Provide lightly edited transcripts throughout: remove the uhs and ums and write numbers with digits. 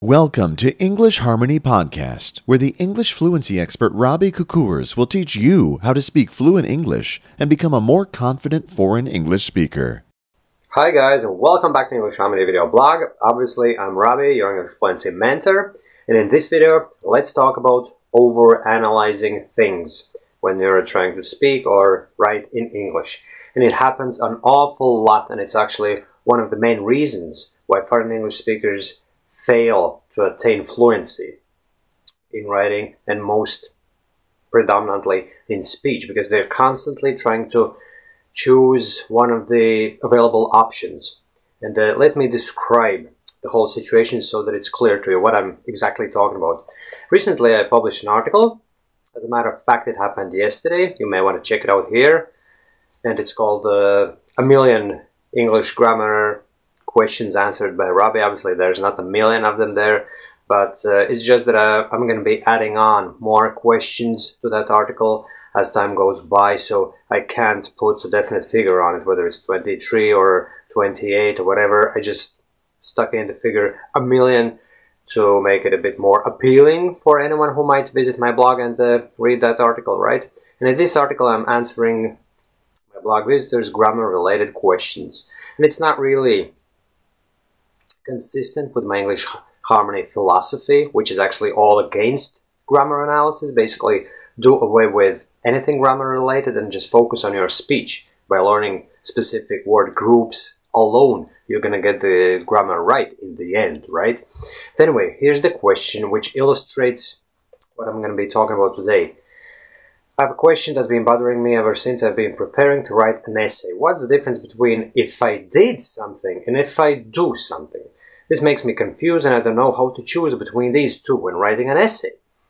Welcome to English Harmony Podcast, where the English fluency expert Robbie Kukurs will teach you how to speak fluent English and become a more confident foreign English speaker. Hi guys, and welcome back to English Harmony Video Blog. Obviously, I'm Robbie, your English fluency mentor, and in this video, let's talk about over-analyzing things when you're trying to speak or write in English. And it happens an awful lot, and it's actually one of the main reasons why foreign English speakers fail to attain fluency in writing and most predominantly in speech, because they're constantly trying to choose one of the available options. And let me describe the whole situation so that it's clear to you what I'm exactly talking about. Recently I published an article. As a matter of fact, it happened yesterday. You may want to check it out here. And it's called A Million English Grammar Questions Answered by Robbie. Obviously there's not a million of them there, but it's just that I'm going to be adding on more questions to that article as time goes by, so I can't put a definite figure on it, whether it's 23 or 28 or whatever. I just stuck in the figure a million to make it a bit more appealing for anyone who might visit my blog and read that article, right? And in this article I'm answering my blog visitors' grammar-related questions, and it's not really consistent with my English Harmony philosophy, which is actually all against grammar analysis. Basically, do away with anything grammar related and just focus on your speech. By learning specific word groups alone, you're gonna get the grammar right in the end, right? But anyway, here's the question which illustrates what I'm gonna be talking about today. I have a question that's been bothering me ever since I've been preparing to write an essay. What's the difference between if I did something and if I do something? This makes me confused, and I don't know how to choose between these two when writing an essay.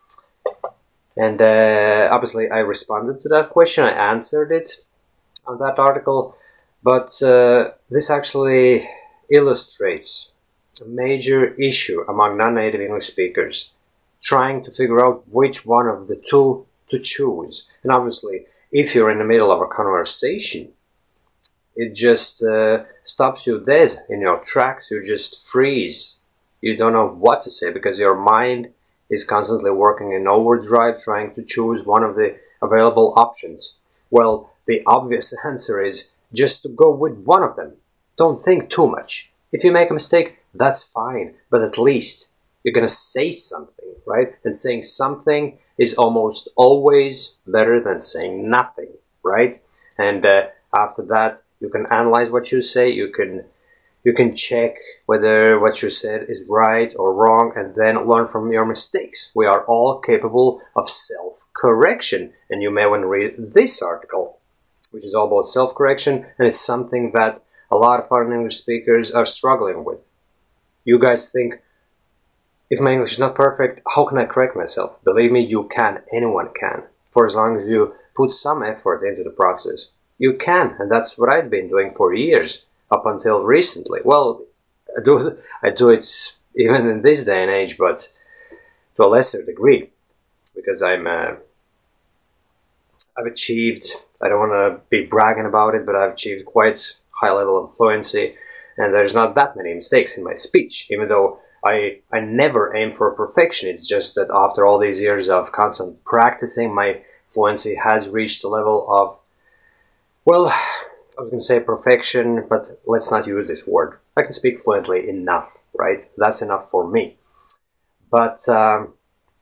And obviously I responded to that question, I answered it on that article, but this actually illustrates a major issue among non-native English speakers, trying to figure out which one of the two to choose. And obviously, if you're in the middle of a conversation, it just stops you dead in your tracks. You just freeze. You don't know what to say because your mind is constantly working in overdrive trying to choose one of the available options. Well, the obvious answer is just to go with one of them. Don't think too much. If you make a mistake, that's fine, but at least you're gonna say something, right? And saying something is almost always better than saying nothing, right? And after that, you can analyze what you say, you can check whether what you said is right or wrong, and then learn from your mistakes. We are all capable of self-correction, and you may want to read this article, which is all about self-correction, and it's something that a lot of foreign English speakers are struggling with. You guys think, if my English is not perfect, how can I correct myself? Believe me, you can. Anyone can. For as long as you put some effort into the process. You can, and that's what I've been doing for years, up until recently. Well, I do it even in this day and age, but to a lesser degree, because I've achieved, I don't want to be bragging about it, but I've achieved quite high level of fluency, and there's not that many mistakes in my speech, even though I never aim for perfection. It's just that after all these years of constant practicing, my fluency has reached a level of, well, I was going to say perfection, but let's not use this word. I can speak fluently enough, right? That's enough for me. But I'm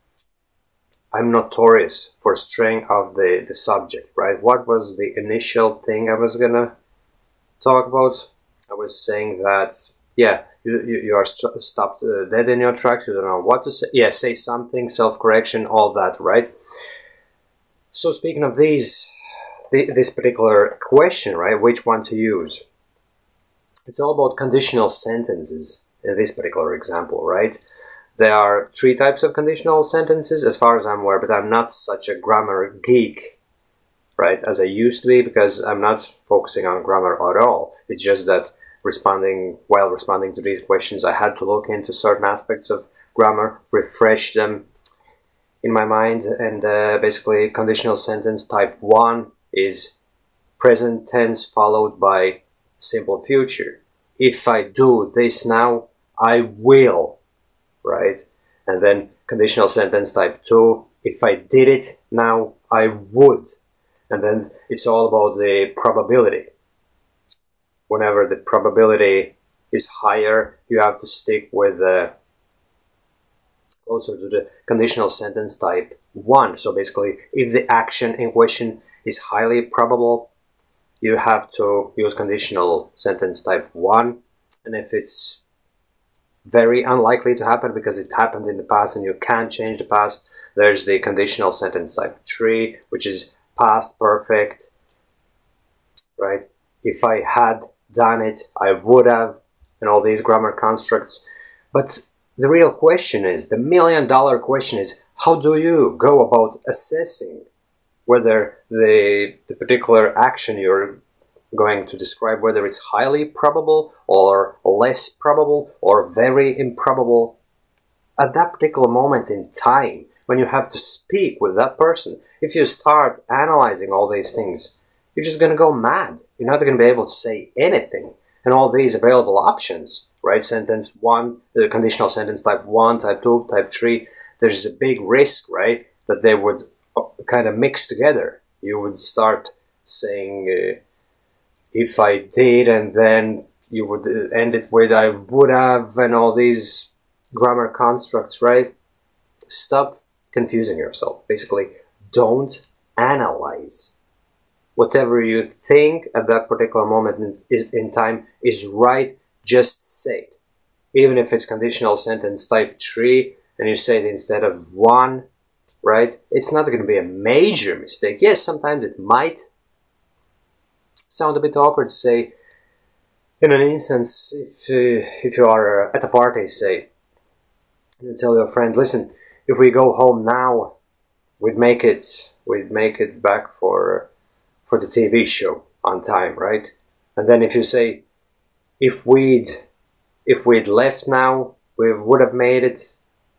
notorious for straying off the subject, right? What was the initial thing I was going to talk about? I was saying that, yeah, you are stopped dead in your tracks. You don't know what to say. Yeah, say something, self-correction, all that, right? So speaking of this particular question, right, which one to use? It's all about conditional sentences in this particular example, right? There are three types of conditional sentences as far as I'm aware, but I'm not such a grammar geek, right, as I used to be, because I'm not focusing on grammar at all. It's just that while responding to these questions, I had to look into certain aspects of grammar, refresh them in my mind, and basically conditional sentence type 1 is present tense followed by simple future. If I do this now, I will right? And then conditional sentence type 2, if I did it now, I would. And then it's all about the probability. Whenever the probability is higher, you have to stick with closer to the conditional sentence type 1. So basically, if the action in question is highly probable, you have to use conditional sentence type 1. And if it's very unlikely to happen because it happened in the past and you can't change the past, there's the conditional sentence type 3, which is past perfect, right? If I had done it, I would have, and all these grammar constructs. But the real question is, the million-dollar question is, how do you go about assessing whether the particular action you're going to describe, whether it's highly probable or less probable or very improbable at that particular moment in time when you have to speak with that person? If you start analyzing all these things, you're just going to go mad. You're not going to be able to say anything. And all these available options, right? Sentence 1, the conditional sentence type 1, type 2, type 3, there's a big risk, right, that they would kind of mix together. You would start saying, if I did, and then you would end it with I would have, and all these grammar constructs, right? Stop confusing yourself. Basically, don't analyze. Whatever you think at that particular moment in time is right, just say it. Even if it's conditional sentence type 3 and you say it instead of 1, right? It's not going to be a major mistake. Yes, sometimes it might sound a bit awkward to say, in an instance, if you are at a party, say, you tell your friend, listen, if we go home now, we'd make it back for the TV show on time, right? And then if you say, if we'd left now, we would have made it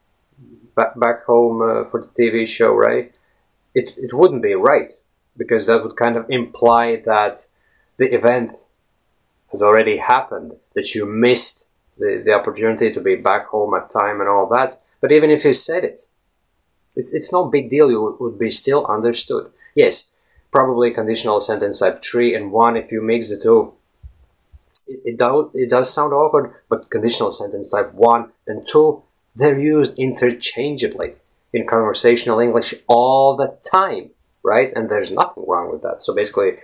back home for the TV show, right? It wouldn't be right, because that would kind of imply that the event has already happened, that you missed the opportunity to be back home at time and all that. But even if you said it, it's no big deal. You would be still understood. Yes, probably conditional sentence type 3 and 1, if you mix the two, it does sound awkward, but conditional sentence type 1 and 2, they're used interchangeably in conversational English all the time, right? And there's nothing wrong with that. So basically,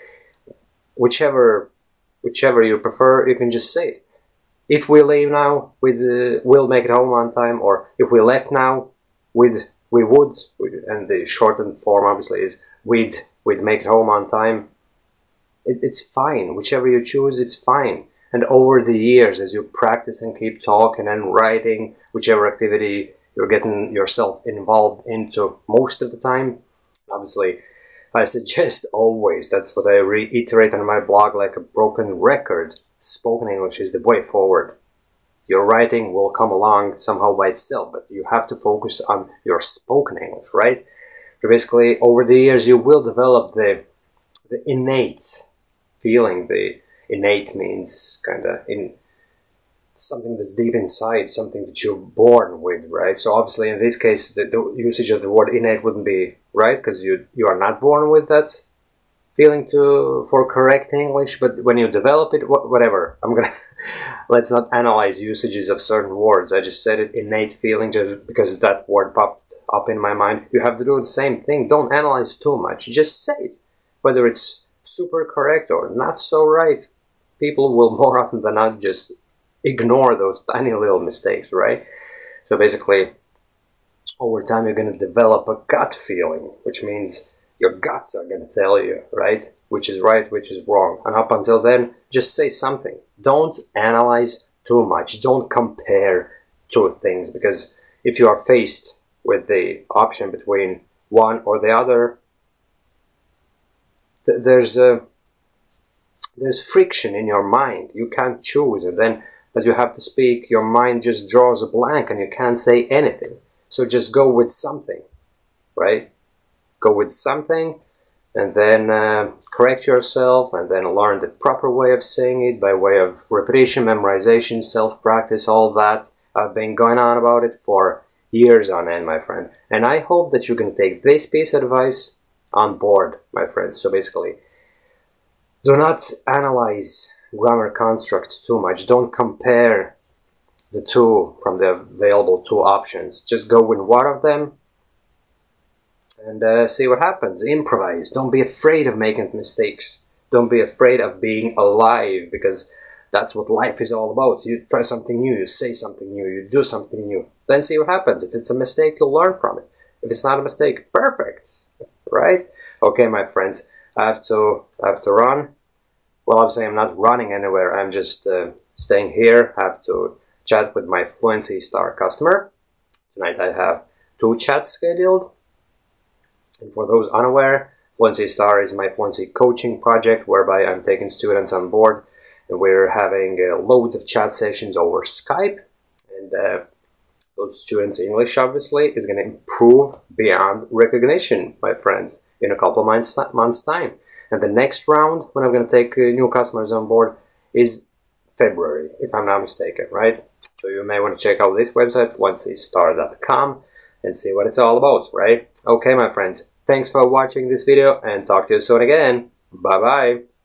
whichever you prefer, you can just say it. If we leave now, we'll make it home on time, or if we left now, we would, and the shortened form obviously is we'd make it home on time. It's fine. Whichever you choose, it's fine. And over the years, as you practice and keep talking and writing, whichever activity you're getting yourself involved into most of the time, obviously, I suggest always, that's what I reiterate on my blog like a broken record, spoken English is the way forward. Your writing will come along somehow by itself, but you have to focus on your spoken English, right? So basically, over the years, you will develop the innate feeling. The innate means kind of in something that's deep inside, something that you're born with, right? So obviously, in this case, the usage of the word innate wouldn't be right, because you are not born with that feeling for correct English. But when you develop it, whatever, let's not analyze usages of certain words. I just said it, innate feeling, just because that word popped up in my mind. You have to do the same thing. Don't analyze too much. Just say it. Whether it's super correct or not so right, people will more often than not just ignore those tiny little mistakes, right? So basically, over time, you're going to develop a gut feeling, which means your guts are going to tell you, right, which is right, which is wrong. And up until then, just say something. Don't analyze too much. Don't compare two things, because if you are faced with the option between one or the other, there's friction in your mind. You can't choose, and then as you have to speak, your mind just draws a blank and you can't say anything. So just go with something, right? Go with something, and then correct yourself, and then learn the proper way of saying it by way of repetition, memorization, self-practice, all that. I've been going on about it for years on end, my friend. And I hope that you can take this piece of advice on board, my friends. So basically, do not analyze grammar constructs too much. Don't compare the two from the available two options. Just go with one of them and see what happens. Improvise. Don't be afraid of making mistakes. Don't be afraid of being alive, because that's what life is all about. You try something new, you say something new, you do something new. Then see what happens. If it's a mistake, you'll learn from it. If it's not a mistake, perfect. Right? Okay, my friends, I have to run. Well, obviously I'm not running anywhere. I'm just staying here. I have to chat with my Fluency Star customer. Tonight I have 2 chats scheduled. And for those unaware, Fluency Star is my fluency coaching project whereby I'm taking students on board and we're having loads of chat sessions over Skype. And those students' English, obviously, is going to improve beyond recognition, my friends, in a couple of months' time. And the next round, when I'm going to take new customers on board, is February, if I'm not mistaken, right? So you may want to check out this website, fluencystar.com, and see what it's all about, right? Okay, my friends, thanks for watching this video, and talk to you soon again. Bye-bye.